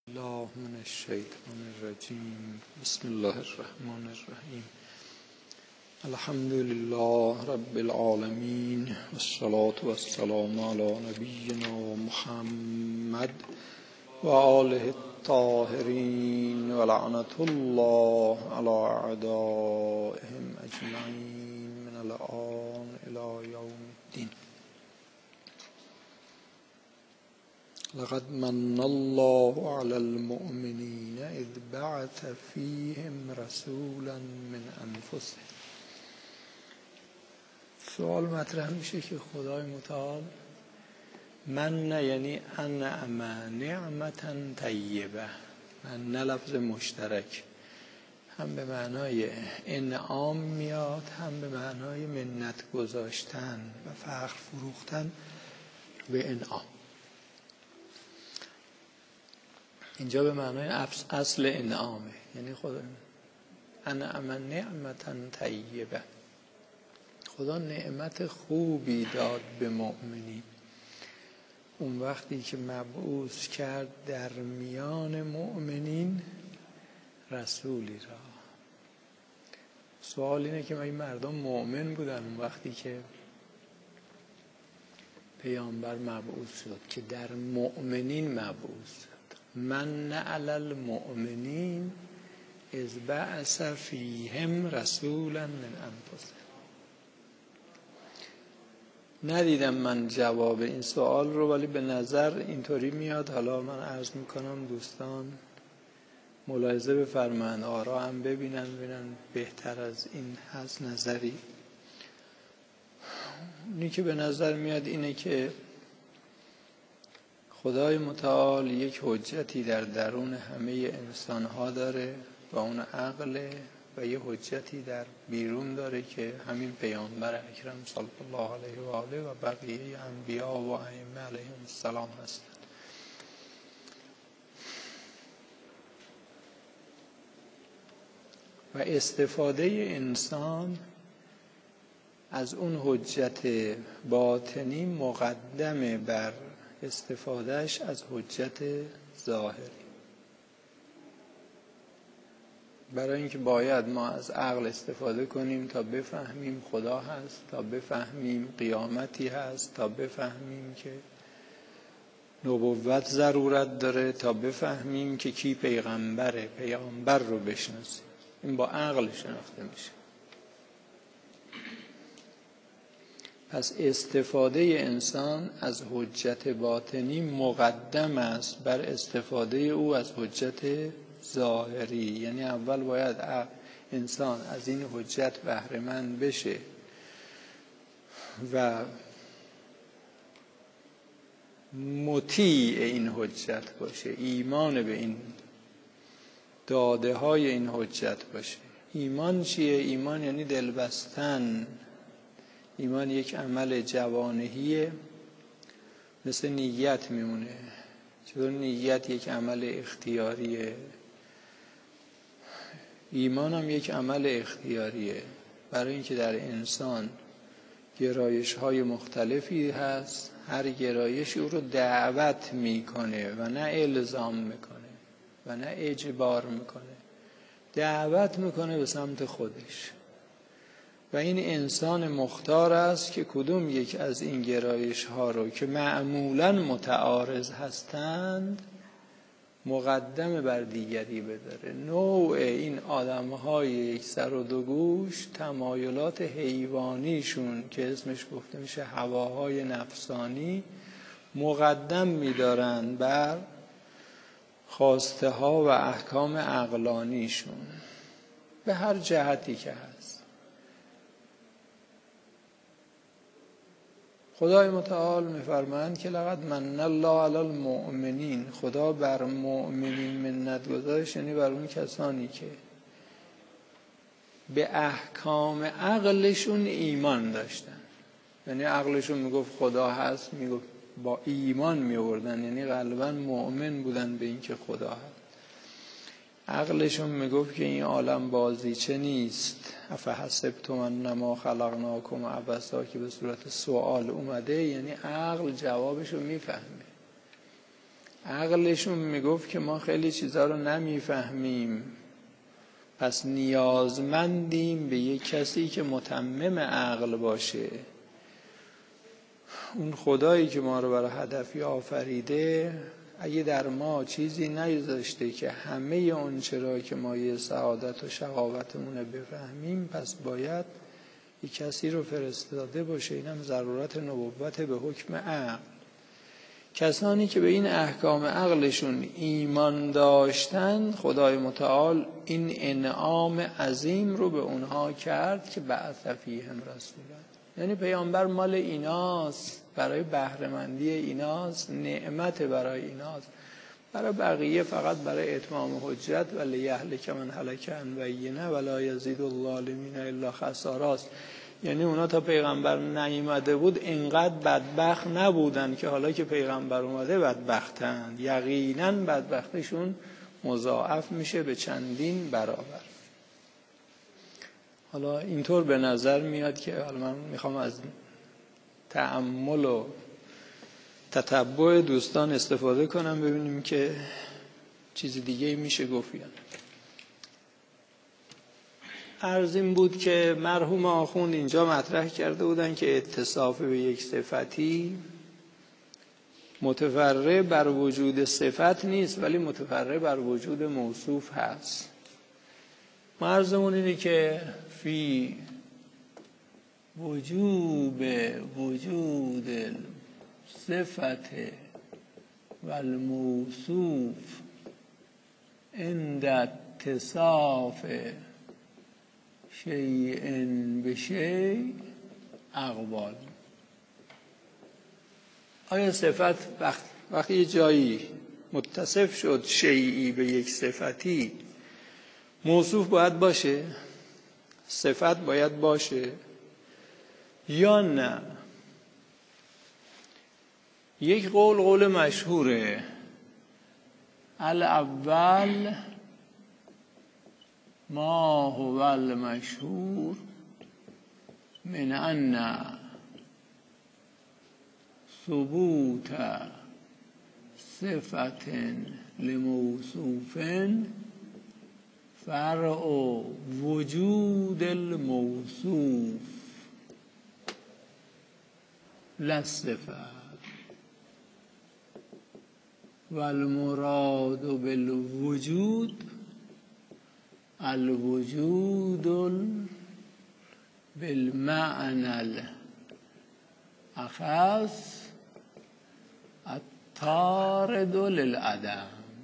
الله من الشیطان الرجیم. بسم الله الرحمن الرحیم. الحمد لله رب العالمین والصلاة والسلام علی نبینا محمد و آله الطاهرین و لعنة الله علی اعدائهم اجمعین من الآن الی یوم الدین. لقد من الله على المؤمنين إذ بعث فيهم رسولا من أنفسهم. سوال مطرح میشه که خدای متعال من یعنی انعم نعمتا طیبه، من لفظ مشترک هم به معنای انعام میاد هم به معنای منت گذاشتن و فخر فروختن به انعام. اینجا به معنای اصل انعامه، یعنی خدا انعم نعمتا طیبه، خدا نعمت خوبی داد به مؤمنین اون وقتی که مبعوث کرد در میان مؤمنین رسولی را. سوال اینه که این مردم مؤمن بودن اون وقتی که پیامبر مبعوث شد که در مؤمنین مبعوث شد. من علی المؤمنین اذ بعث فیهم رسولا من انفسهم. ندیدم من جواب این سوال رو، ولی به نظر اینطوری میاد. حالا من عرض میکنم دوستان ملاحظه بفرمایند، آرا هم ببینن بهتر از این هست نظری. اونی که به نظر میاد اینه که خدای متعال یک حجتی در درون همه انسانها داره و اون عقل، و یه حجتی در بیرون داره که همین پیامبر اکرم صلی الله علیه و آله و بقیه انبیا و ائمه علیهم السلام هستند. و استفاده انسان از اون حجت باطنی مقدمه بر استفادهش از حجت ظاهری، برای اینکه باید ما از عقل استفاده کنیم تا بفهمیم خدا هست، تا بفهمیم قیامتی هست، تا بفهمیم که نبوت ضرورت داره، تا بفهمیم که کی پیغمبره، پیامبر رو بشناسیم. این با عقل شناخته میشه. پس استفاده انسان از حجت باطنی مقدم است بر استفاده او از حجت ظاهری. یعنی اول باید انسان از این حجت بهره مند بشه و مطیع این حجت باشه، ایمان به این داده های این حجت باشه. ایمان چیه؟ ایمان یعنی دلبستن. ایمان یک عمل جوانهیه، مثل نیت میمونه. چون نیت یک عمل اختیاریه، ایمان هم یک عمل اختیاریه، برای اینکه در انسان گرایش های مختلفی هست، هر گرایش او رو دعوت میکنه و نه الزام میکنه و نه اجبار میکنه، دعوت میکنه به سمت خودش. و این انسان مختار است که کدوم یک از این گرایش ها رو که معمولاً متعارض هستند مقدم بر دیگری بداره. نوع این آدم های یک سر و دو گوش تمایلات حیوانیشون که اسمش گفته میشه هواهای نفسانی مقدم میدارن بر خواسته ها و احکام عقلانیشون به هر جهتی که هست. خدای متعال می‌فرمایند که لقد من الله علی المؤمنین، خدا بر مؤمنین منت گذاشت، یعنی بر اون کسانی که به احکام عقلشون ایمان داشتن. یعنی عقلشون میگفت خدا هست، میگفت با ایمان میوردن، یعنی قلباً مؤمن بودن به این که خدا هست. عقلشون میگفت که این عالم بازیچه نیست. افحسبتم انما خلقناکم عبثا که به صورت سوال اومده، یعنی عقل جوابشو میفهمه. عقلشون میگفت که ما خیلی چیزا رو نمیفهمیم، پس نیازمندیم به یک کسی که متمم عقل باشه. اون خدایی که ما رو برای هدفی آفریده اگه در ما چیزی نذاشته که همه اون چرا که ما یه سعادت و شقاوتمونه بفهمیم، پس باید یک کسی رو فرستاده باشه. اینم ضرورت نبوت به حکم عقل. کسانی که به این احکام عقلشون ایمان داشتن، خدای متعال این انعام عظیم رو به اونها کرد که بعث فیهم رسولا، یعنی پیامبر مال ایناست، برای بهره‌مندی ایناست، نعمت برای ایناست، برای بقیه فقط برای اتمام حجت و لیهلک من هلک عن بینه ولا یزید الظالمین الا خساراست. یعنی اونا تا پیغمبر نیامده بود اینقدر بدبخت نبودن که حالا که پیغمبر اومده بدبختن. یقینا بدبختشون مضاعف میشه به چندین برابر. حالا اینطور به نظر میاد که حالا من میخوام از تأمل و تتبع دوستان استفاده کنم ببینیم که چیز دیگه میشه گفت یا نه. عرض این بود که مرحوم آخوند اینجا مطرح کرده بودن که اتصاف به یک صفتی متفرع بر وجود صفت نیست، ولی متفرع بر وجود موصوف هست. عرضمون اینه که فی وجوب وجود صفت و الموصوف عند اتصاف شیء به شیء اقوال. آیا صفت وقتی یه جایی متصف شد شیئی به یک صفتی، موصوف باید باشه؟ صفت باید باشه یا نه؟ یک قول مشهوره، الاول ما هو المشهور من ان ثبوت صفت لموصوف فرع وجود الموصوف لا الصفة، والمراد بالوجود الوجود بالمعنى الأخص الطارد للعدم.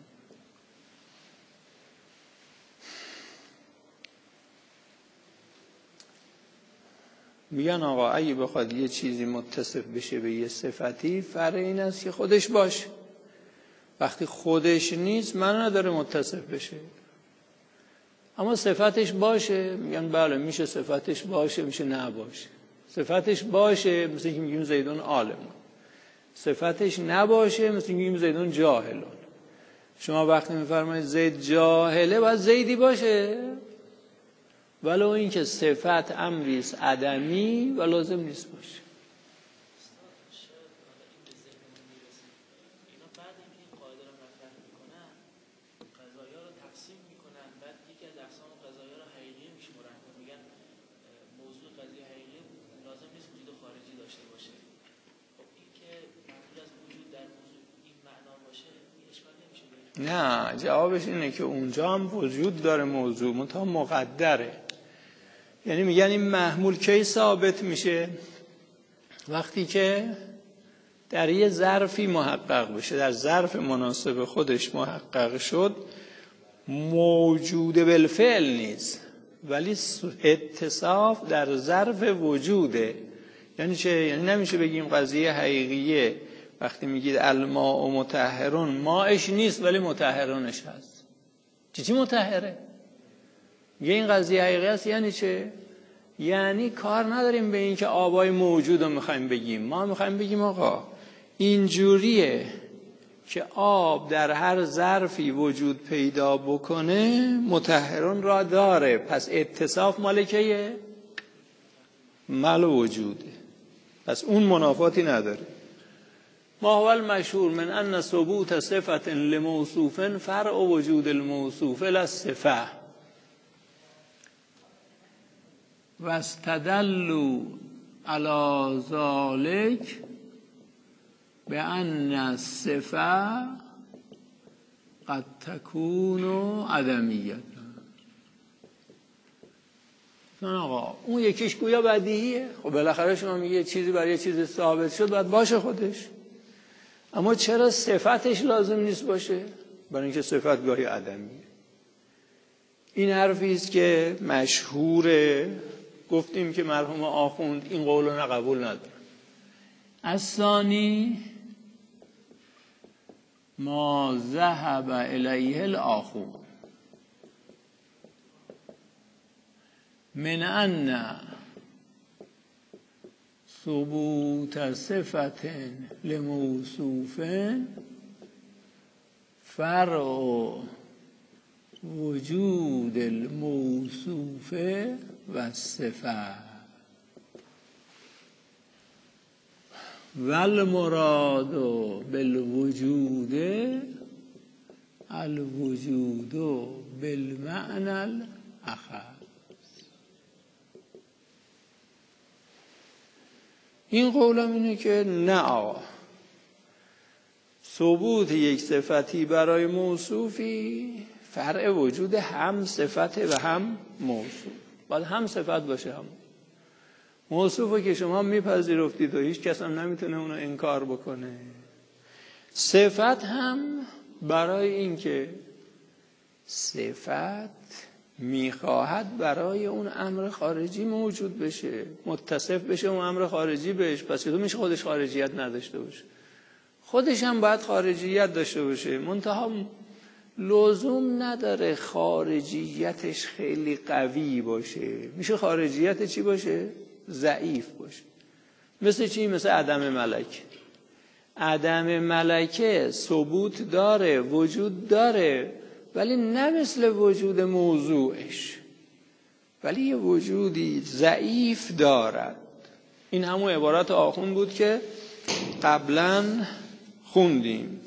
میگن آقا اگه بخواد یه چیزی متصف بشه به یه صفتی، فرع این است که خودش باشه. وقتی خودش نیست معنی نداره متصف بشه. اما صفتش باشه، میگن بله میشه صفتش باشه، میشه نباشه. صفتش باشه مثل اینکه میگیم زیدون عالمون، صفتش نباشه مثل اینکه میگیم زیدون جاهلون. شما وقتی میفرمایید زید جاهله باید زیدی باشه، ولو اینکه صفت امری است عدمی و لازم نیست باشه. نه، جوابش اینه که اونجا هم وجود داره موضوع منتها مقدره. یعنی میگن این محمول کی ثابت میشه؟ وقتی که در یه ظرفی محقق بشه، در ظرف مناسب خودش محقق شد، موجود بالفعل نیست ولی اتصاف در ظرف وجوده. یعنی چه؟ یعنی نمیشه بگیم قضیه حقیقیه وقتی میگید الماء مطهرون، ماءش نیست ولی مطهرونش هست. چی مطهره؟ میگه این قضیه حقیقی است. یعنی چه؟ یعنی کار نداریم به این که آبای موجود رو میخوایم بگیم. ما میخوایم بگیم آقا اینجوریه که آب در هر ظرفی وجود پیدا بکنه مطهرون را داره، پس اتصاف مالکیه مال وجوده، پس اون منافاتی نداره. ما هو المشهور من ان ثبوت صفت لموصوف فرع وجود الموصوف للصفه واستدلوا على ذلك بأن الصفه قد تكون عدمیت. آقا اون یکیش گویا بدیهیه، خب بالاخره شما میگه چیزی برای یه چیز ثابت شد باید باشه خودش، اما چرا صفتش لازم نیست باشه؟ برای اینکه صفت گاهی عدمیه. این حرفی است که مشهوره، گفتیم که مرحوم آخوند این قول رو قبول نداره. الثانی ما ذهب الیه الاخون من ان ثبوت صفت لموصوف فرع وجود الموصوف و الصفه والمراد بالوجود الوجود بالمعنى الاخر. این قولم اینه که نه آقا، ثبوت یک صفتی برای موصوفی فرع وجود هم صفته و هم موصوف. باید هم صفت باشه هم موصوفو که شما میپذیرفتید و هیچ کس هم نمیتونه اونو انکار بکنه. صفت هم برای اینکه صفت میخواهد برای اون امر خارجی موجود بشه، متصف بشه اون امر خارجی بهش، پس تو میشه خودش خارجیت نداشته باشه، خودش هم باید خارجیت داشته باشه، منتها لزوم نداره خارجیتش خیلی قوی باشه، میشه خارجیت چی باشه؟ ضعیف باشه. مثل چی؟ مثل عدم ملکه. عدم ملکه ثبوت داره، وجود داره، ولی نه مثل وجود موضوعش، ولی یه وجودی ضعیف دارد. این همون عبارت آخوند بود که قبلا خوندیم.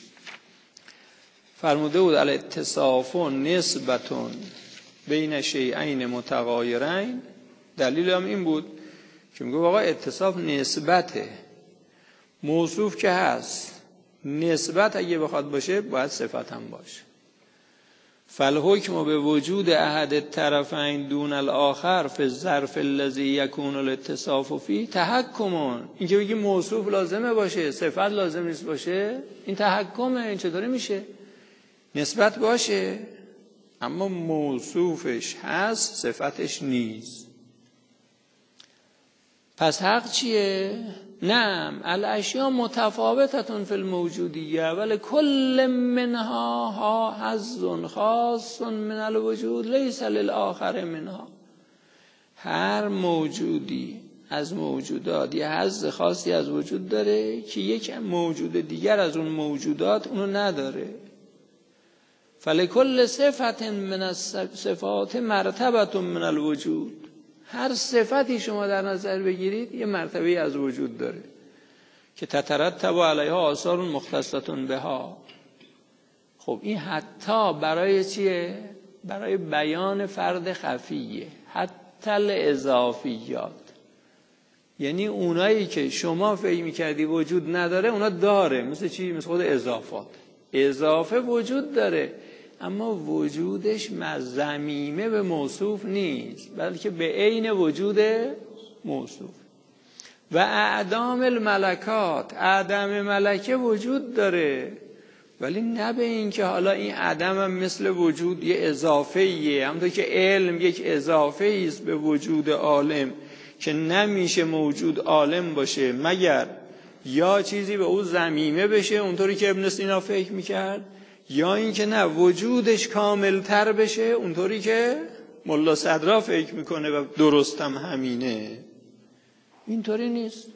فرموده بود الاتصاف نسبتون بین شیئین متغایرین. دلیل هم این بود که میگه آقا اتصاف نسبته، موصوف که هست، نسبت اگه بخواد باشه باید صفت هم باشه. فالحکم به وجود احد الطرفین دون الاخر فی الظرف الذی یکون الاتصاف فیه تحکمون. این که بگی موصوف لازمه باشه صفت لازم نیست باشه، این تحکمه. این چطوری میشه؟ نسبت باشه اما موصوفش هست صفتش نیست. پس حق چیه؟ نعم الاشیاء متفاوتتون فی الموجودیه ولی کل منها ها حظ خاص من الوجود لیس للآخر منها. هر موجودی از موجودات یه حظ خاصی از وجود داره که یک موجود دیگر از اون موجودات اونو نداره. فلکل صفت من الصفات مرتبه من الوجود. هر صفتی شما در نظر بگیرید یه مرتبه از وجود داره که تترتب علیها آثار مختصة بها. خب این حتی برای چیه؟ برای بیان فرد خفیه، حتی الاضافیات، یعنی اونایی که شما فکر می‌کردی وجود نداره اونا داره. مثل چی؟ مثل خود اضافات. اضافه وجود داره اما وجودش ضمیمه به موصوف نیست بلکه به عین وجود موصوف. و اعدام الملکات، عدم ملکه وجود داره ولی نه به این که حالا این عدم هم مثل وجود یه اضافه‌ایه، همونطور که علم یک اضافه‌ای است به وجود عالم که نمیشه موجود عالم باشه مگر یا چیزی به او ضمیمه بشه اونطوری که ابن سینا فکر میکرد، یا این که نه وجودش کاملتر بشه اونطوری که ملا صدرا فکر میکنه و درستم همینه. اینطوری نیست.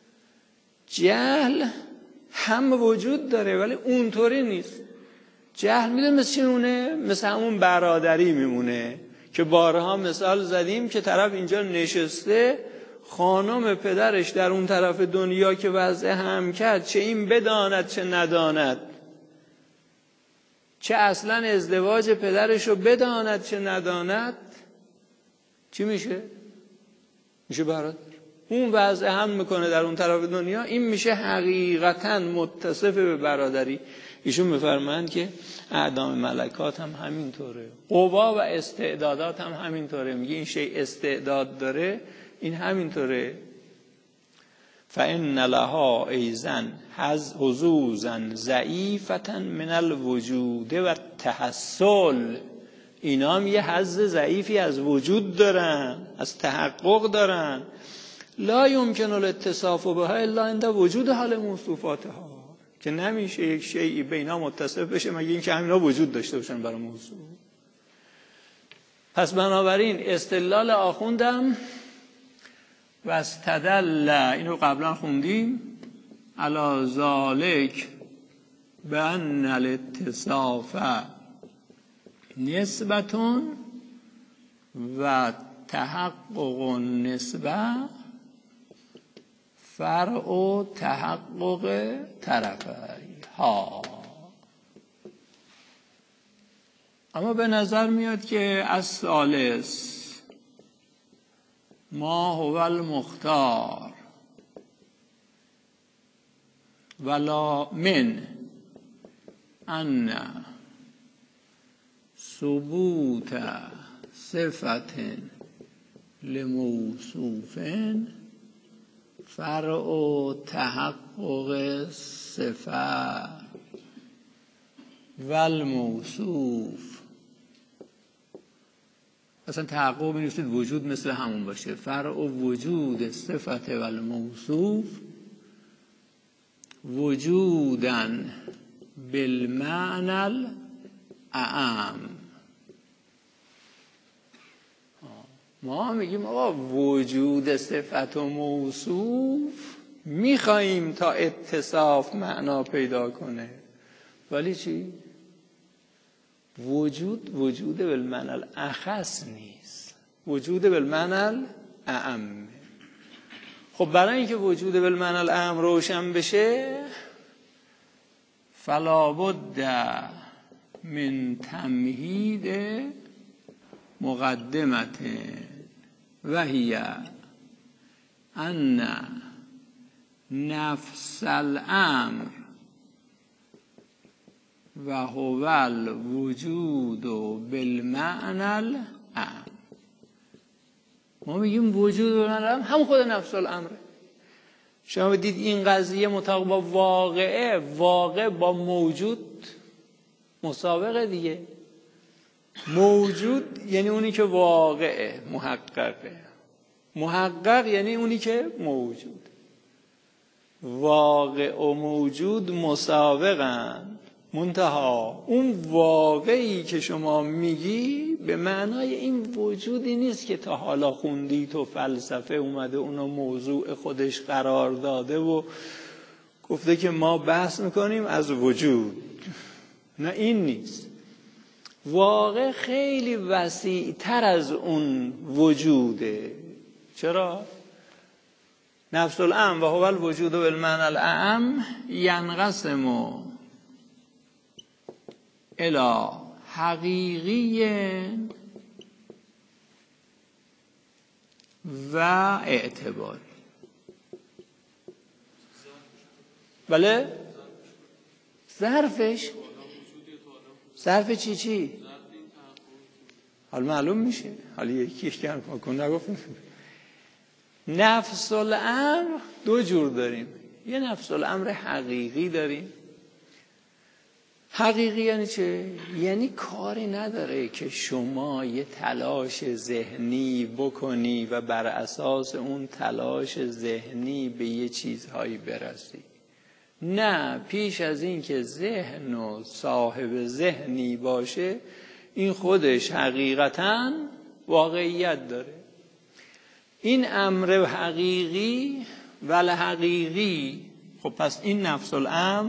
جهل هم وجود داره ولی اونطوری نیست. جهل میدونه مثل چی میمونه؟ مثل همون برادری میمونه که بارها مثال زدیم که طرف اینجا نشسته خانم پدرش در اون طرف دنیا که وضع هم کرد، چه این بداند چه نداند، چه اصلا ازدواج پدرش رو بداند چه نداند، چی میشه؟ میشه برادر. اون وضع هم میکنه در اون طرف دنیا، این میشه حقیقتا متصف به برادری. ایشون میفرمایند که اعدام ملکات هم همینطوره، قوا و استعدادات هم همینطوره. میگه این شی استعداد داره، این همینطوره. فإن لها ایزن حظوظا ضعیفة من الوجود و التحصل. اینا هم یه حظ ضعیفی از وجود دارن، از تحقق دارن. لا یمکن الاتصاف بها الا عند وجود حال موصوفاتها، که نمیشه یک شیئی بینا متصف بشه مگه اینکه همینا وجود داشته باشن برای موصوف. پس بنابراین استدلال آخوندم و استدل، اینو قبلا خوندیم، علی ذالک بأن الاتصاف نسبتون و تحقق النسبه فرع و تحقق طرفی ها. اما به نظر میاد که الثالث ما هو المختار ولا من ان ثبوت صفت لموصوف فرع و تحقق صفه والموصوف. اصلا تحقق بنویسید وجود مثل همون باشه، فرع و وجود صفت والموصوف وجودن بالمعنى الاعم. ما میگیم آقا وجود صفت و موصوف میخواییم تا اتصاف معنا پیدا کنه، ولی چی؟ وجود بالمعنى الاخص نیست، وجود بالمعنى الاعم. خب برای اینکه وجود بالمعنى الاعم روشن بشه فلا بد من تمهید مقدمت و هی ان نفس الامر و هو الوجود بالمعنى الاعم. ما میگیم وجود بالمعنى الاعم هم خود نفس الامره. شما بدید این قضیه مطابق با واقع با موجود مسابقه دیگه. موجود یعنی اونی که واقعه، محقق یعنی اونی که موجود. واقع و موجود مسابقن، منتها اون واقعی که شما میگی به معنای این وجودی نیست که تا حالا خوندی تو فلسفه اومده اونو موضوع خودش قرار داده و گفته که ما بحث میکنیم از وجود. نه، این نیست. واقع خیلی وسیع تر از اون وجوده. چرا؟ نفس الامر و هو الوجود بالمعنى الاعم ینقسم الی حقیقی و اعتباری. بله؟ ظرف چی؟ حال معلوم میشه. حالا یکیش کن نگفتیم. نفس الامر دو جور داریم. یه نفس الامر حقیقی داریم. حقیقی یعنی چه؟ یعنی کاری نداره که شما یه تلاش ذهنی بکنی و بر اساس اون تلاش ذهنی به یه چیزهایی برسی. نه، پیش از این که ذهن و صاحب ذهنی باشه این خودش حقیقتاً واقعیت داره. این امر حقیقی ولی حقیقی. خب پس این نفس الامر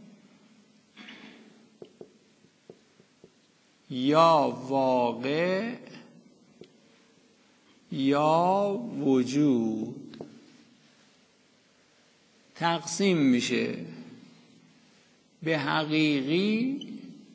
یا واقع یا وجود. تقسیم میشه به حقیقی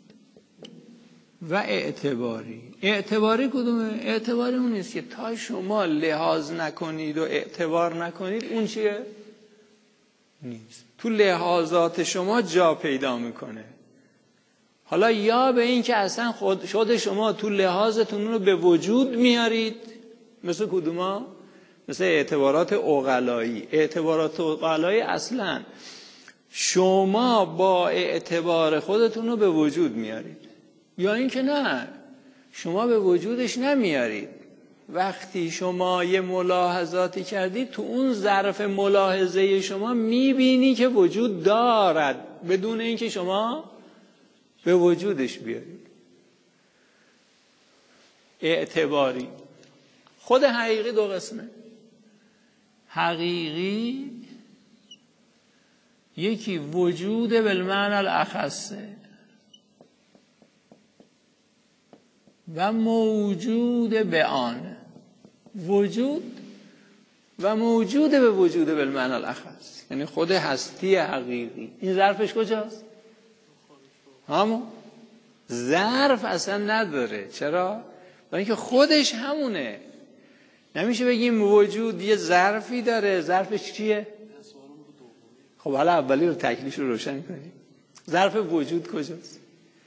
و اعتباری. اعتباری کدومه؟ اعتباری اون نیست که تا شما لحاظ نکنید و اعتبار نکنید اون چیه؟ نیست. تو لحاظات شما جا پیدا میکنه. حالا یا به این که اصلا خود شما تو لحاظتون رو به وجود میارید، مثل کدوما؟ مثل اعتبارات عقلایی. اعتبارات عقلایی اصلا شما با اعتبار خودتون رو به وجود میارید، یا این که نه شما به وجودش نمیارید. وقتی شما یه ملاحظاتی کردید تو اون ظرف ملاحظه شما میبینی که وجود دارد بدون اینکه شما به وجودش بیارید. اعتباری. خود حقیقی دو قسمه. حقیقی یکی وجود بالمعنی الاخصه و موجود به آن. وجود و موجود به وجود بالمعنی الاخص، یعنی خود هستی حقیقی. این ظرفش کجاست؟ همون ظرف اصلا نداره. چرا؟ برای اینکه خودش همونه. نمیشه بگیم وجود یه ظرفی داره. ظرفش چیه؟ خب حالا اولی رو تکلیفش رو روشن کنیم. ظرف وجود کجاست؟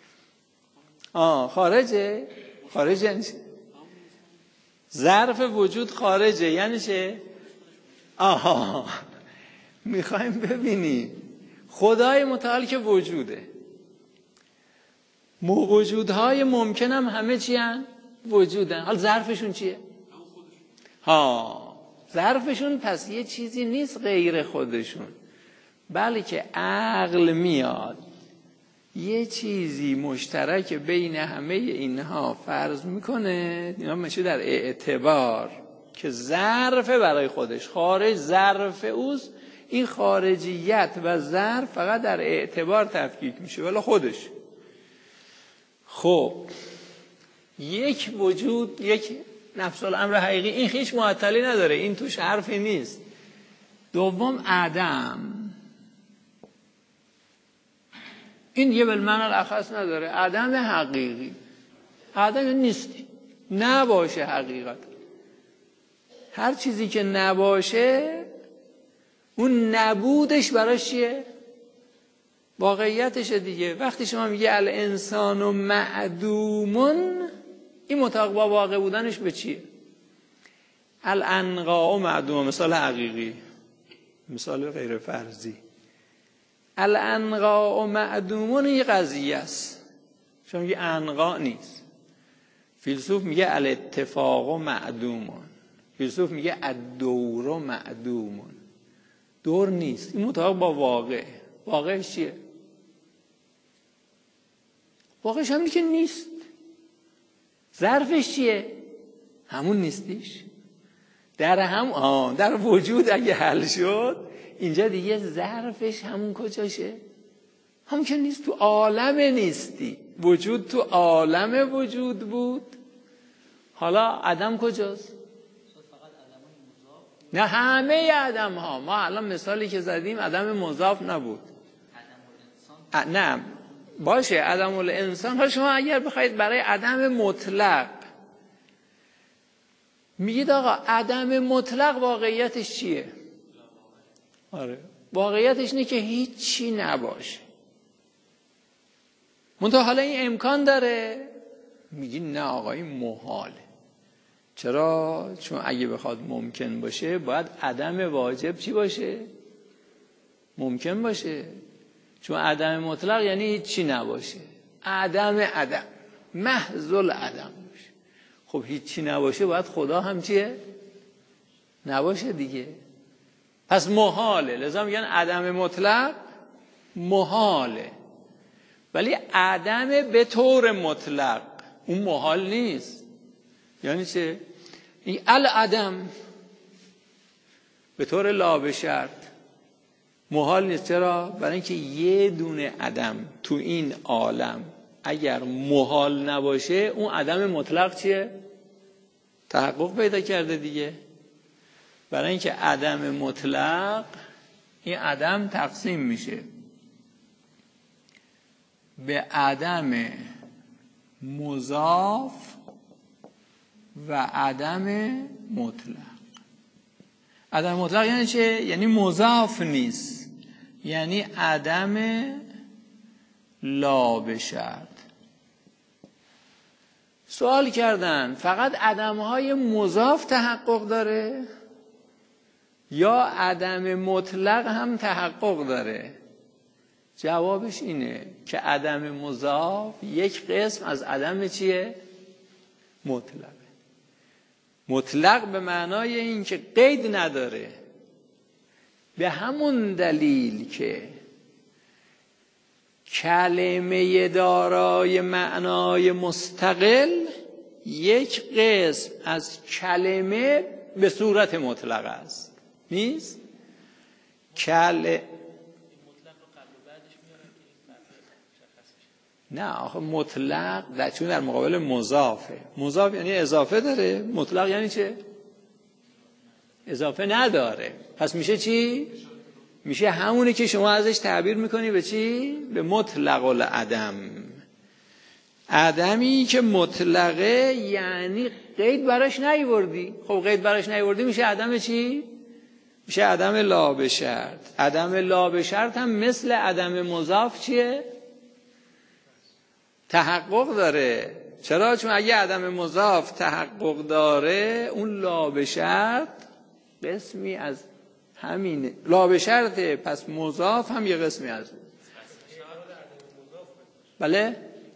خارجه. خارج یعنی چه؟ ظرف وجود خارجه یعنی چه؟ میخوایم ببینیم خدای متعال که وجوده، وجودهای ممکن هم همه چی هن؟ وجودن. حال ظرفشون چیه؟ ظرفشون پس یه چیزی نیست غیر خودشون، بلکه عقل میاد یه چیزی مشترک بین همه اینها فرض میکنه، اینا میشه در اعتبار که ظرف برای خودش. خارج ظرف اوست. این خارجیت و ظرف فقط در اعتبار تفکیک میشه ولی خودش. خب یک وجود، یک نفس الامر حقیقی، این هیچ معطلی نداره، این توش حرفی نیست. دوم عدم، این یه بالمعنی الاخص نداره. عدم حقیقی، عدم نیستی، نباشه. حقیقت هر چیزی که نباشه اون نبودش براش چیه؟ واقعیتشه دیگه. وقتی شما میگه الانسان و معدومون، این مطابق با واقع بودنش به چیه؟ الانقاء و معدوم، مثال حقیقی، مثال غیر فرضی. الانقاء و معدومون یه قضیه است. شما میگه انقاء نیست. فیلسوف میگه الاتفاق و معدومون. فیلسوف میگه الدور و معدومون. دور نیست. این مطابق با واقع. واقعش چیه؟ واقعش همینی که نیست. ظرفش چیه؟ همون نیستیش. در وجود اگه حل شد، اینجا دیگه ظرفش همون کجاشه؟ همون که نیست. تو عالم نیستی. وجود تو عالم وجود بود. حالا عدم کجاست؟ نه همه عدم ها. ما الان مثالی که زدیم عدم مضاف نبود. نه باشه عدم الانسان. حالا شما اگر بخواید برای عدم مطلق میگید آقا عدم مطلق واقعیتش چیه؟ آره واقعیتش اینه که هیچی نباشه. منتها حالا این امکان داره؟ میگی نه آقا این محاله. چرا؟ چون اگه بخواد ممکن باشه باید عدم واجب چی باشه؟ ممکن باشه. چون عدم مطلق یعنی هیچی نباشه. عدم محض العدم باشه. خب هیچی نباشه باید خدا هم چیه؟ نباشه دیگه. پس محاله. لذا میگن عدم مطلق محاله. ولی عدم به طور مطلق اون محال نیست. یعنی چه؟ این العدم به طور لا به شرط محال نیست. چرا؟ برای اینکه یه دونه عدم تو این عالم اگر محال نباشه اون عدم مطلق چیه؟ تحقق پیدا کرده دیگه. برای اینکه عدم مطلق این عدم تقسیم میشه به عدم مضاف و عدم مطلق. عدم مطلق یعنی چه؟ یعنی مضاف نیست، یعنی عدم لا به شرط. سوال کردن فقط عدم‌های مضاف تحقق داره یا عدم مطلق هم تحقق داره؟ جوابش اینه که عدم مضاف یک قسم از عدم چیه؟ مطلقه. مطلق به معنای این که قید نداره، به همون دلیل که کلمه دارای معنای مستقل یک قسم از کلمه به صورت مطلق است، نیست؟ نه آخه مطلق چون در مقابل مضافه. مضاف یعنی اضافه داره، مطلق یعنی چه؟ اضافه نداره. پس میشه چی؟ میشه همونی که شما ازش تعبیر میکنی به چی؟ به مطلق العدم. عدمی که مطلقه یعنی قید براش نیوردی. خب قید براش نیوردی میشه عدم چی؟ میشه عدم لا به شرط. عدم لا به شرط هم مثل عدم مضاف چیه؟ تحقق داره. چرا؟ چون اگه عدم مضاف تحقق داره اون لا به شرط قسمی از همینه. لا به شرطه، پس مضاف هم یه قسمی از اون. بله؟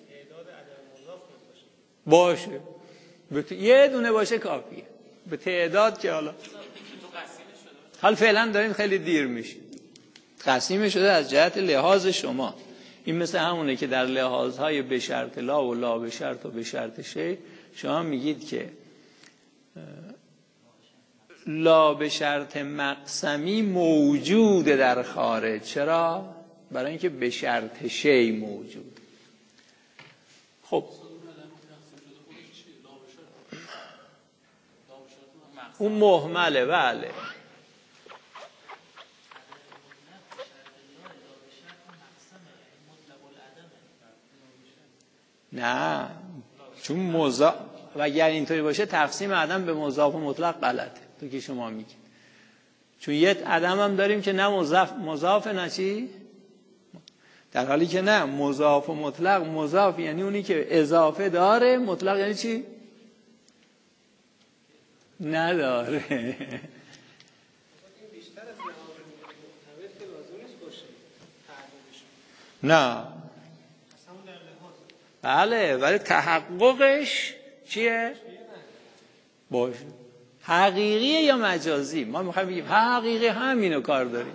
باشه. یه دونه باشه کافیه. به تعداد که حال فعلا داریم خیلی دیر میشه. تقسیم شده از جهت لحاظ شما. این مثل همونه که در لحاظهای به شرط لا و لا به شرط و به شرط شی شما میگید که لا به شرط مقسمی موجوده در خارج. چرا؟ برای اینکه به شرط شی موجود. خب اون مهمله. بله نه، چون مضاف و اگر اینطوری باشه تقسیم عدم به مضاف و مطلق غلطه. تو که شما میگید چون یه عدم هم داریم که نه مضاف نه چی، در حالی که نه مضاف و مطلق. مضاف یعنی اونی که اضافه داره، مطلق یعنی چی؟ نداره. نه بله، ولی تحققش چیه؟ باشه. حقیقیه یا مجازی؟ ما میخوایم بگیم حقیقی، همینو کار داریم.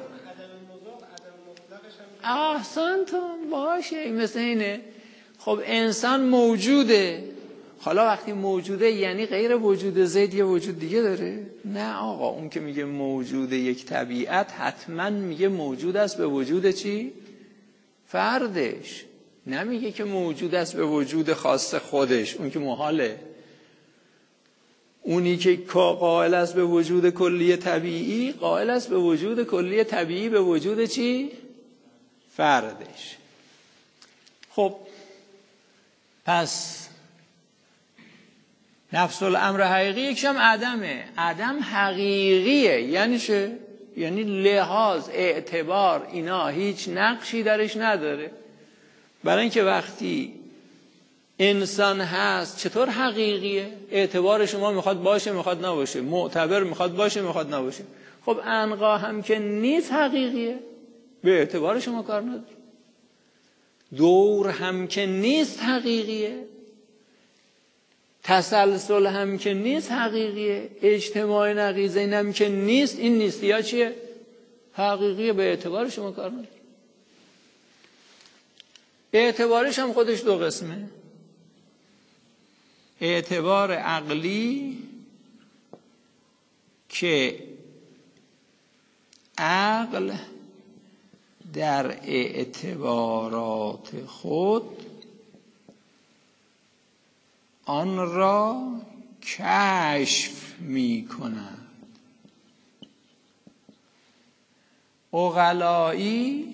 احسنتون. باشه، این مثل اینه. خب انسان موجوده. حالا وقتی موجوده یعنی غیر وجود زید یه وجود دیگه داره؟ نه آقا، اون که میگه موجوده یک طبیعت حتما میگه موجود است به وجود چی؟ فردش. نمیگه که موجود است به وجود خاص خودش، اون که محاله. اونی که قائل است به وجود کلی طبیعی، قائل است به وجود کلی طبیعی به وجود چی؟ فردش. خب پس نفس الامر حقیقی یکشم عدمه. عدم حقیقیه یعنی چه؟ یعنی لحاظ، اعتبار، اینا هیچ نقشی درش نداره. برای اینکه وقتی انسان هست چطور حقیقیه؟ اعتبار شما میخواد باشه میخواد نباشه، معتبر میخواد باشه میخواد نباشه. خب عنقا هم که نیست حقیقیه، به اعتبار شما کار نداره. دور هم که نیست حقیقیه، تسلسل هم که نیست حقیقیه، اجتماع نقیضین هم که نیست. این نیستی ها چیه؟ حقیقیه، به اعتبار شما کار نداره. اعتبارش هم خودش دو قسمه. اعتبار عقلی که عقل در اعتبارات خود آن را کشف می کند. عقلایی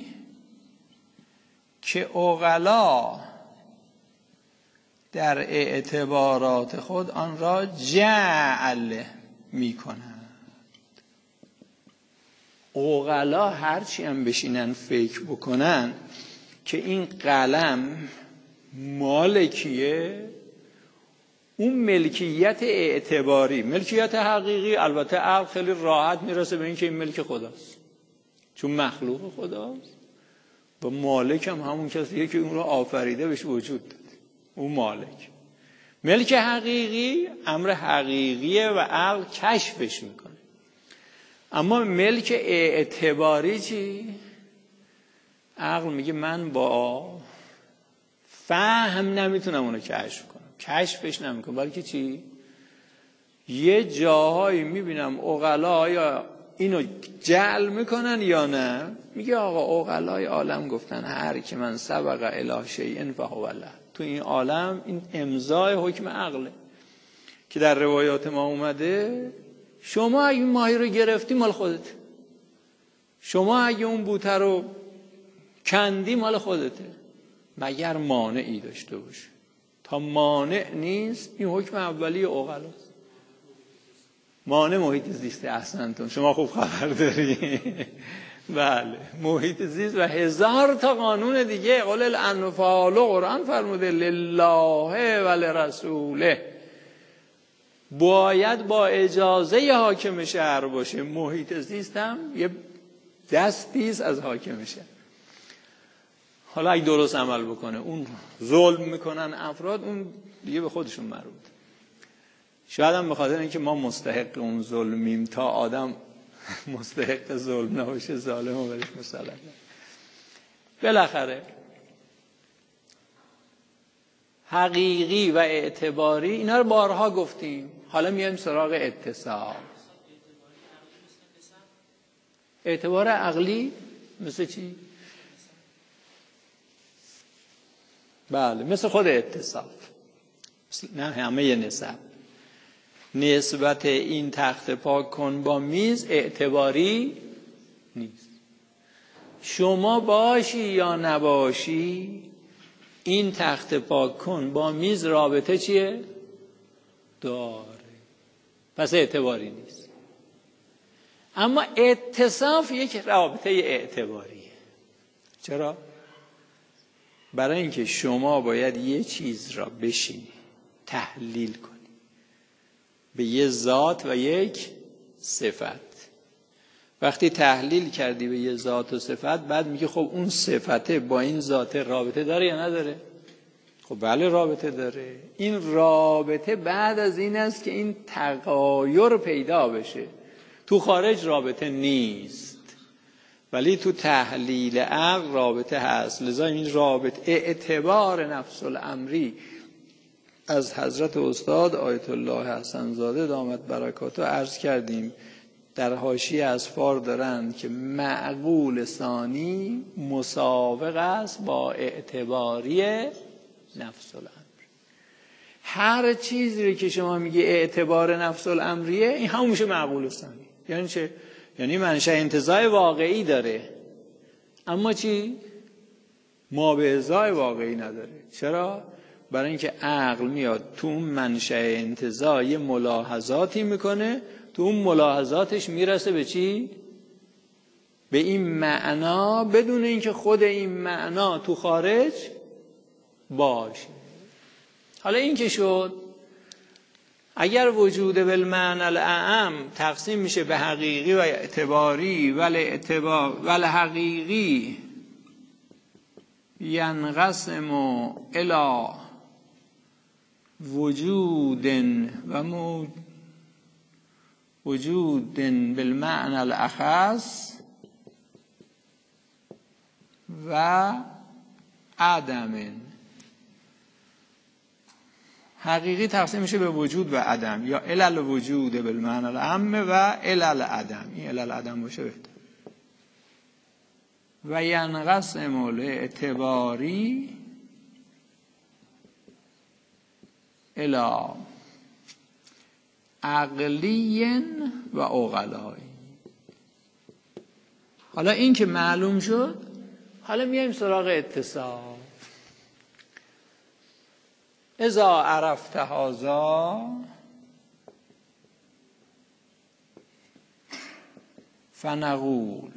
که عقلا در اعتبارات خود آن را جعل می کنند. عقلا هرچی هم بشینن فکر بکنن که این قلم مال کیه، اون ملکیت اعتباری، ملکیت حقیقی البته عقل خیلی راحت میرسه به این که این ملک خداست، چون مخلوق خداست و مالک هم همون کسیه که اون رو آفریده بهش وجود داده، اون مالک. ملک حقیقی امر حقیقیه و عقل کشفش میکنه. اما ملک اعتباری چی؟ عقل میگه من با فهم نمیتونم اونو کشف کنم، کشفش نمیکنم، بلکه چی؟ یه جاهایی میبینم عقلا آیا اینو جعل میکنن یا نه. میگه آقا عقلای عالم گفتن هر که من سبق الی شیء فهو له. تو این عالم این امضای حکم عقله که در روایات ما اومده شما اگه ماهی رو گرفتی مال خودته، شما اگه اون بوته رو کندی مال خودته، مگر مانعی داشته باشه. تا مانع نیست این حکم اولی عقلاست. مانع محیط زیست احسنتون، شما خوب خبر داری. بله محیط زیست و هزار تا قانون دیگه. قل الانفال قرآن فرموده لله و لرسوله، باید با اجازه حاکم شهر باشه. محیط زیست هم یه دستیز از حاکم شهر. حالا اگه درست عمل بکنه، اون ظلم میکنن افراد، اون دیگه به خودشون مربوط. شاید هم به خاطر اینکه ما مستحق اون ظلمیم، تا آدم مستحق ظلم نباشه ظالم و برش مسلط. بالاخره حقیقی و اعتباری اینا رو بارها گفتیم. حالا میایم سراغ اتصال. اعتبار عقلی مثل چی؟ بله مثل خود اتصاف، نه همه نسب. نسبت این تخت پاک کن با میز اعتباری نیست. شما باشی یا نباشی این تخت پاک کن با میز رابطه چیه؟ داره، پس اعتباری نیست. اما اتصاف یک رابطه اعتباریه. چرا؟ برای اینکه شما باید یه چیز را بشینی تحلیل کنی به یه ذات و یک صفت. وقتی تحلیل کردی به یه ذات و صفت، بعد میگه خب اون صفته با این ذات رابطه داره یا نداره؟ خب بله رابطه داره. این رابطه بعد از این است که این تغایر پیدا بشه. تو خارج رابطه نیست، ولی تو تحلیل عقل رابطه هست. لذا این رابطه اعتبار نفس الامری از حضرت استاد آیت الله حسن زاده دامت برکاته عرض کردیم. در حاشیه اسفار دارند که معقول ثانی مساوق است با اعتباری نفس الامر. هر چیزی که شما میگی اعتبار نفس الامریه، این همون میشه معقول ثانی. یعنی چه؟ یعنی منشأ انتزاع واقعی داره، اما چی؟ مابعضای واقعی نداره. چرا؟ برای اینکه عقل میاد تو اون منشأ انتزاع یه ملاحظاتی میکنه، تو اون ملاحظاتش میرسه به چی؟ به این معنا، بدون اینکه خود این معنا تو خارج باشه. حالا این که شد، اگر وجود بالمعنى الاعم تقسیم میشه به حقیقی و اعتباری، ولی حقیقی ینقسم الی وجود و وجود بالمعنى الاخص و عدم. حقیقی تقسیم میشه به وجود و عدم، یا الی الوجود بالمعنى العام و الی العدم. این الی العدم باشه بهتر. و ینقسم الاعتباری الی عقلی و عقلایی. حالا این که معلوم شد، حالا میایم سراغ اتصاف. اذا عرفت هذا فنقول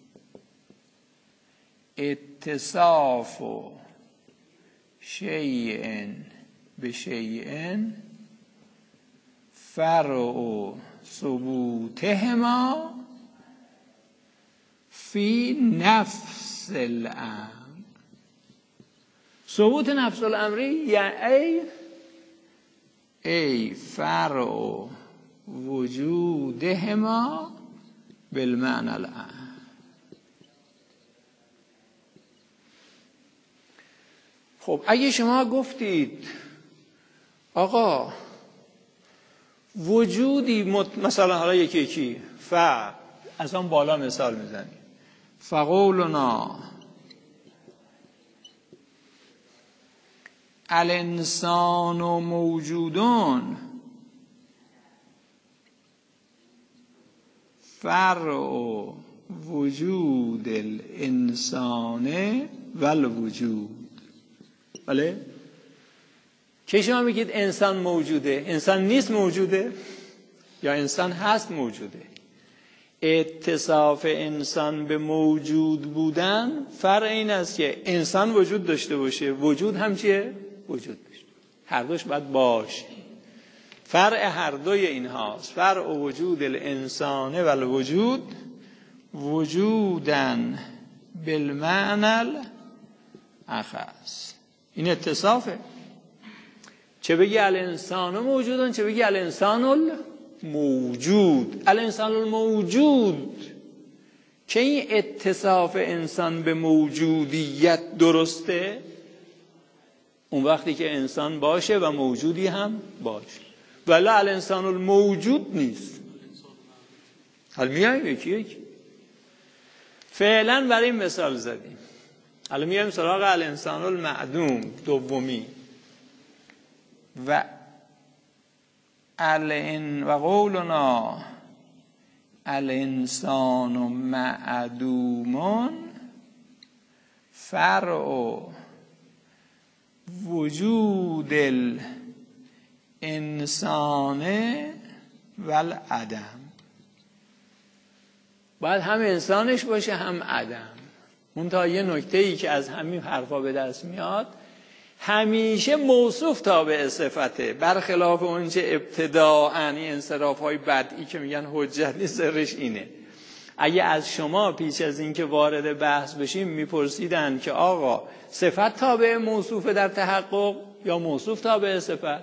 اتصاف شیء بشیء فرع ثبوتهما فی نفس الامر. ثبوت نفس الامری یعنی ای فرع وجودهما بالمعنى العام. خب اگه شما گفتید آقا وجودی مثلا حالا یکی از آن بالا مثال میزنیم، فقولنا الانسان موجودون فرع وجود الانسان والوجود. بله؟ که شما میگید انسان موجوده، انسان نیست موجوده، یا انسان هست موجوده. اتصاف انسان به موجود بودن فرع این است که انسان وجود داشته باشه، وجود هم چیه؟ وجود داشته. هر دوش باید باشه. فرع هر دوی این هاست. فرع وجود الانسان و الوجود وجودن بالمعنى الاخص. این اتصافه. چه بگی الانسان موجودن، چه بگی الانسان الموجود. الانسان الموجود که این اتصاف انسان به موجودیت درسته، اون وقتی که انسان باشه و موجودی هم باشه، ولی الانسان الموجود نیست. حالا میایم یکی فعلا برای این مثال زدیم. حالا میایم سراغ الانسان المعدوم دومی. و قولنا الانسان معدوم فرع وجود الانسان والعدم. باید هم انسانش باشه هم عدم. منتها یه نکته‌ای که از همین حرفا به دست میاد، همیشه موصوف تابع صفته، برخلاف اونچه ابتداء انصراف‌های بدئی که میگن حجت سرش اینه. اگه از شما پیش از این که وارد بحث بشیم میپرسیدن که آقا صفت تابع موصوف در تحقق یا موصوف تابع صفت،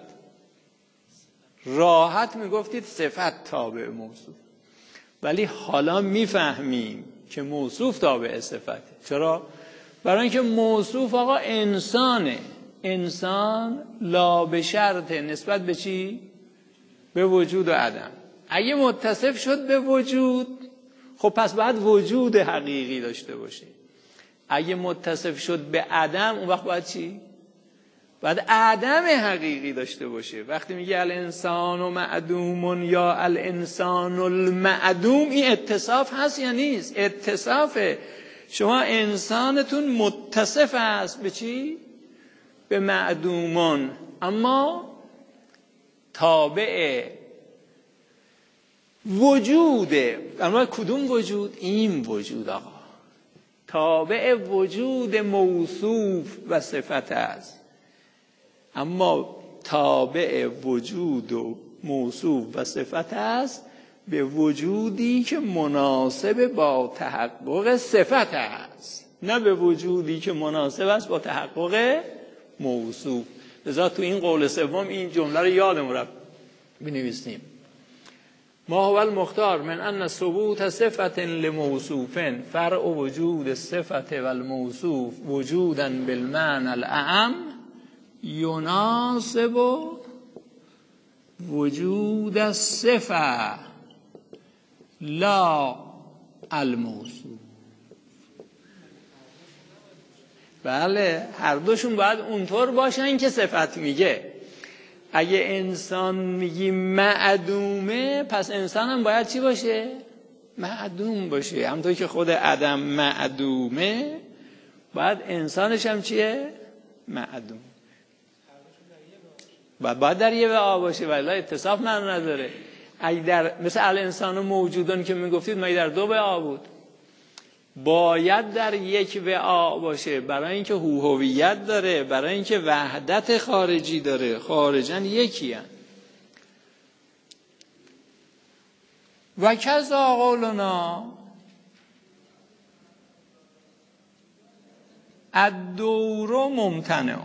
راحت میگفتید صفت تابع موصوف. ولی حالا میفهمیم که موصوف تابع صفته. چرا؟ برای اینکه موصوف آقا انسانه. انسان لا به شرط نسبت به چی؟ به وجود و عدم. اگه متصف شد به وجود، خب پس باید وجود حقیقی داشته باشه. اگه متصف شد به عدم، اون وقت باید چی؟ باید عدم حقیقی داشته باشه. وقتی میگه الانسان معدوم یا الانسان المعدوم، این اتصاف هست یا نیست؟ اتصافه. شما انسانتون متصف است به چی؟ به معدومان، اما تابع وجوده. اما کدوم وجود؟ این وجود آقا تابع وجود موصوف و صفت است. اما تابع وجود و موصوف و صفت است به وجودی که مناسب با تحقق صفت است، نه به وجودی که مناسب است با تحقق موصوف. لذا تو این قول سوم این جمله رو یادمون رفت بنویسیم. ما هو المختار من ان ثبوت صفت لموصوف فرع وجود الصفت والموصوف وجودا بالمعنى الاعم يناسب وجود الصفه لا الموصوف. بله، هر دوشون باید اونطور باشن که صفت میگه. اگه انسان میگی معدومه، پس انسان هم باید چی باشه؟ معدوم باشه. همونطور که خود عدم معدومه، باید انسانش هم چیه؟ معدوم. باید در یه وعا باشه، ولی اتصاف معنا نداره. اگه در مثل الانسان و موجودان که میگفتید، مگه در دو وعا بود؟ باید در یک وعا باشه، برای اینکه هویت داره، برای اینکه وحدت خارجی داره، خارجاً یکی هن. و کذا قولنا الدور ممتنع.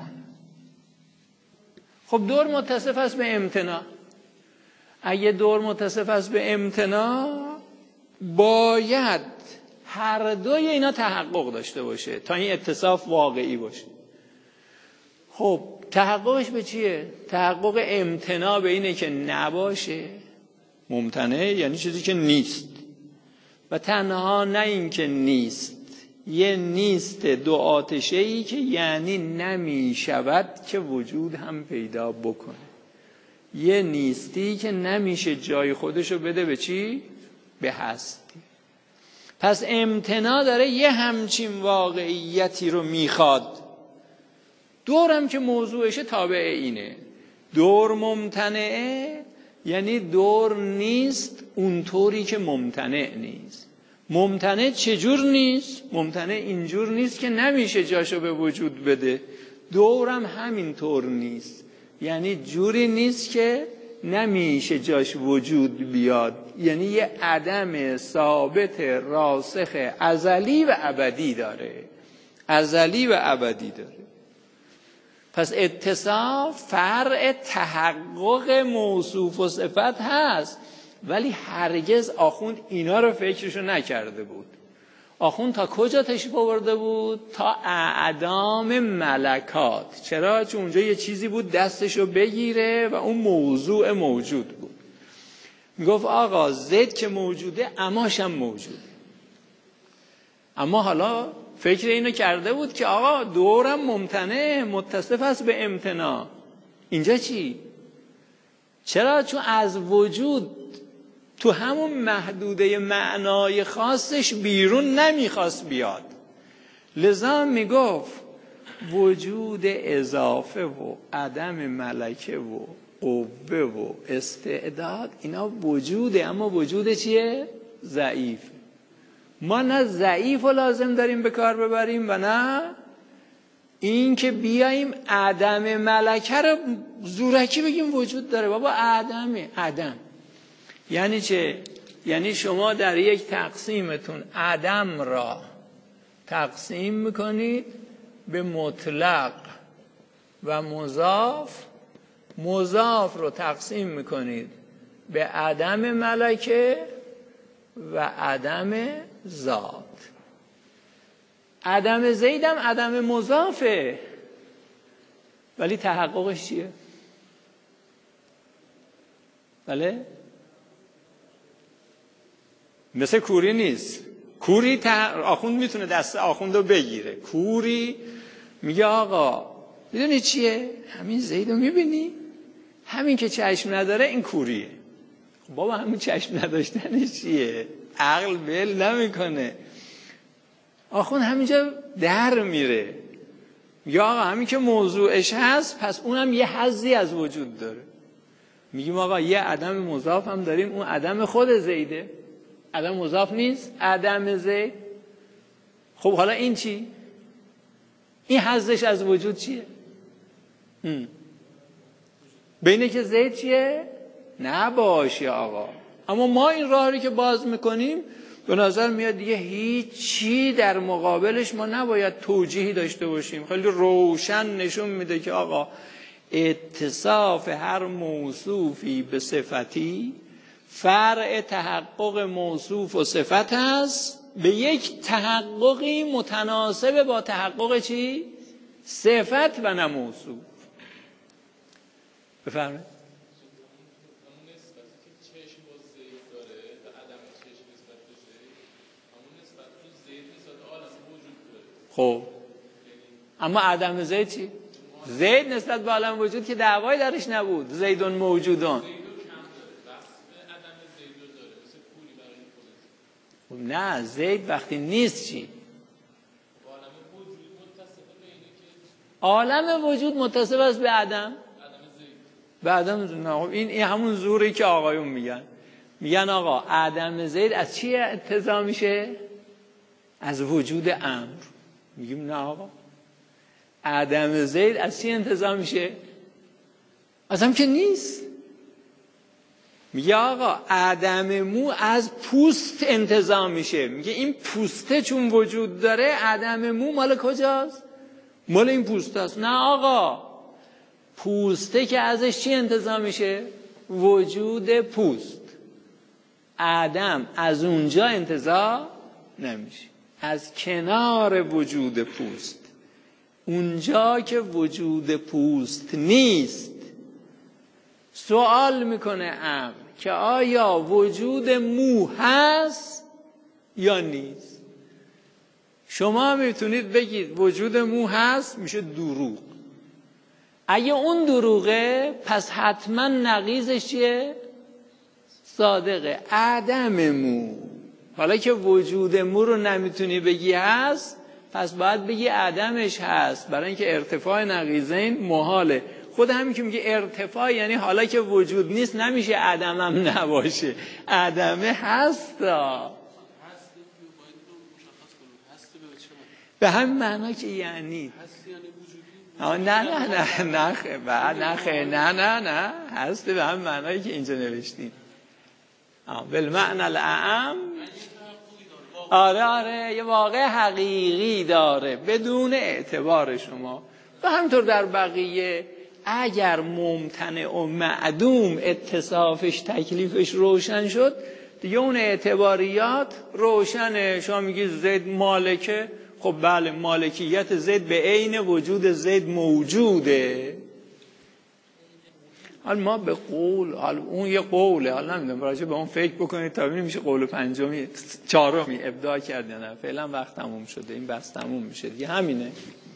خب دور متصف است به امتناع. اگه دور متصف است به امتناع، باید هر دوی اینا تحقق داشته باشه تا این اتصاف واقعی باشه. خب تحققش به چیه؟ تحقق امتناع به اینه که نباشه. ممتنع یعنی چیزی که نیست، و تنها نه این که نیست، یه نیست دو آتشه‌ای که یعنی نمی شود که وجود هم پیدا بکنه. یه نیستی که نمیشه جای خودشو بده به چی؟ به هستی. پس امتناع داره یه همچین واقعیتی رو میخواد. دورم که موضوعشه تابع اینه. دور ممتنعه یعنی دور نیست اونطوری که ممتنع نیست. ممتنع چجور نیست؟ ممتنع اینجور نیست که نمیشه جاشو به وجود بده. دورم همینطور نیست، یعنی جوری نیست که نمیشه جاش وجود بیاد، یعنی یه عدم ثابت راسخ ازلی و ابدی داره. ازلی و ابدی داره. پس اتصاف فرع تحقق موصوف و صفت هست، ولی هرگز آخوند اینا رو فکرشو نکرده بود. آخوند تا کجا تشریف آورده بود؟ تا اعدام ملکات. چرا؟ چون اونجا یه چیزی بود دستشو بگیره و اون موضوع موجود بود. میگفت آقا زید که موجوده، اماش هم موجوده. اما حالا فکر اینو کرده بود که آقا دورم ممتنع، متصف است به امتناع. اینجا چی؟ چرا؟ چون از وجود تو همون محدوده معنای خاصش بیرون نمیخواست بیاد. لذا میگفت وجود اضافه و عدم ملکه و قوه و استعداد اینا وجوده، اما وجود چیه؟ ضعیف. ما نه ضعیف و لازم داریم به کار ببریم و نه این که بیاییم عدم ملکه رو زورکی بگیم وجود داره. بابا عدمه. عدم یعنی چه؟ یعنی شما در یک تقسیمتون عدم را تقسیم میکنید به مطلق و مضاف، مضاف رو تقسیم میکنید به عدم ملکه و عدم ذات. عدم زیدم عدم مضافه، ولی تحققش چیه؟ بله؟ مثل کوری نیست. کوری آخوند میتونه دست آخوند رو بگیره. کوری میگه آقا میدونی چیه؟ همین زید رو میبینی؟ همین که چشم نداره این کوریه. خب بابا همین چشم نداشتنش چیه؟ عقل بل نمیکنه. آخوند همینجا در میره. میگه آقا همین که موضوعش هست، پس اونم یه حظی از وجود داره. میگیم آقا یه عدم مضاف هم داریم، اون عدم خود زیده. عدم مضاف نیست، عدم زید. خب حالا این چی؟ این حظش از وجود چیه؟ بینه که زید چیه؟ نباشه آقا. اما ما این راهی که باز میکنیم به نظر میاد دیگه هیچی در مقابلش ما نباید توجیهی داشته باشیم. خیلی روشن نشون میده که آقا اتصاف هر موصوفی به صفتی فرع تحقق موصوف و صفت است به یک تحققی متناسب با تحقق چی؟ صفت و نه موصوف. بفرمایید. خب اما عدم زید چی؟ زید نسبت به عالم وجود که دعوای درش نبود. زیدون موجودون. نه زید وقتی نیست چی؟ عالم وجود متصف است به عدم. به عدم. این همون زوری که آقایون میگن آقا عدم زید از چی انتزاع میشه؟ از وجود امر. میگیم نه آقا، عدم زید از چی انتزاع میشه؟ از هم که نیست. میگه آقا عدم مو از پوست انتزاع میشه. میگه این پوسته چون وجود داره، عدم مو مال کجاست؟ مال این پوسته است. نه آقا، پوسته که ازش چی انتزاع میشه؟ وجود پوست. عدم از اونجا انتزاع نمیشه، از کنار وجود پوست. اونجا که وجود پوست نیست، سوال میکنه عقل که آیا وجود مو هست یا نیست؟ شما میتونید بگید وجود مو هست، میشه دروغ. اگه اون دروغه پس حتما نقیضش چیه؟ صادقه. عدم مو. حالا که وجود مو رو نمیتونی بگی هست، پس باید بگی عدمش هست، برای اینکه ارتفاع نقیضین محاله. خود همین که میگه ارتفاع یعنی حالا که وجود نیست نمیشه عدمم نباشه، عدمه هستا. به همین معنا که یعنی نه هست به همین معنایی که اینجا نوشتیم. بالمعنى الاعم. آره یه واقع حقیقی داره بدون اعتبار شما. و همینطور در بقیه اگر ممتنع و معدوم اتصافش تکلیفش روشن شد، دیگه اون اعتباریات روشنه. شما میگی زید مالکه، خب بله مالکیت زید به عین وجود زید موجوده. حال ما به قول، حال اون یه قوله، حال نمیدونم راجع به اون فکر بکنید تا ببینیم میشه قول پنجمی چهارمی ابداع کرد یا نه. فعلا وقت تموم شده، این بحث تموم میشه دیگه، همینه.